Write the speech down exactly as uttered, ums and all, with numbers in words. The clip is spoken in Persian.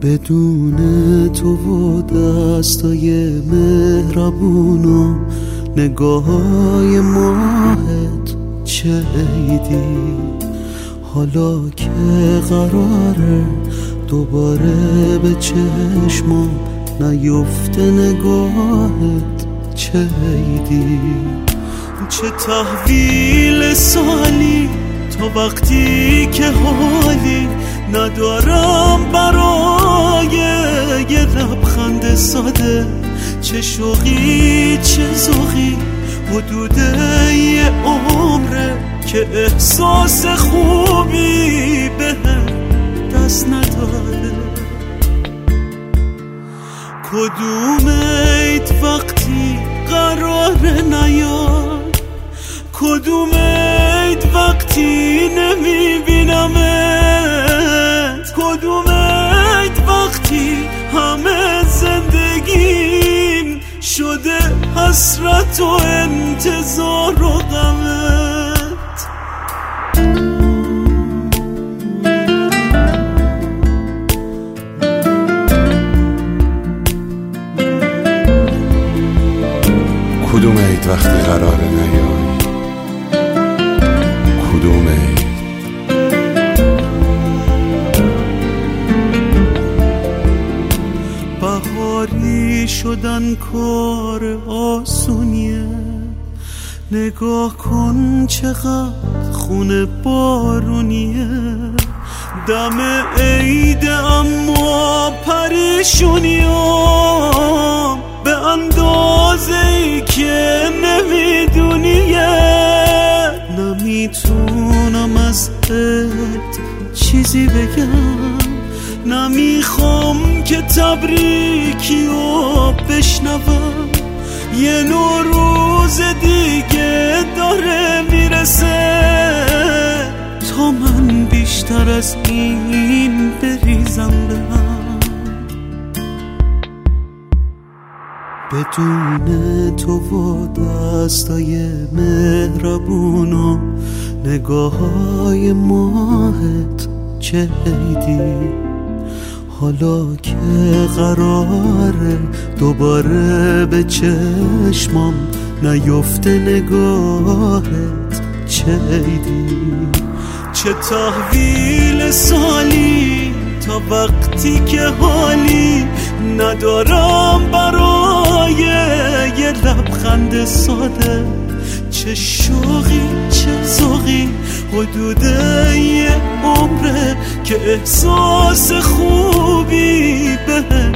بدون تو و دستای مهربون و نگاه‌های ماهت چه عیدی، حالا که قراره دوباره به چشمم نیفته نگاهت چه عیدی. چه تحویل سالی تا وقتی که حالی ندارم برای یه لبخند ساده، چه شوقی چه ذوقی حدود یه عمره که احساس خوبی به دست نداره. کدوم عید وقتی قراره نیای، کدوم عید وقتی نمیبینمت، کدوم عید وقتی همه زندگیم شده حسرت و انتظار و غمت. کدوم عید وقتی قراره نیای، کدوم عید. بهاری شدن کار آسونیه، نگاه کن چقدر خونه بارونیه. دم عید اما پریشونیم به اندازه ای که نمیدونیه. نمیتونم از عید چیزی بگم، نمیخوام که تبریکی رو بشنوم. یه نوروز دیگه داره میرسه تا من بیشتر از این بریزم به هم. بدون تو و دستای مهربون و نگاه‌های ماهت چه عیدی، حالا که قراره دوباره به چشمم نیفته نگاهت چه عیدی. چه تحویل سالی تا وقتی که حالی ندارم برای یه لبخند ساده، چه شوقی چه ذوقی حدود یه عمره که احساس خوبی به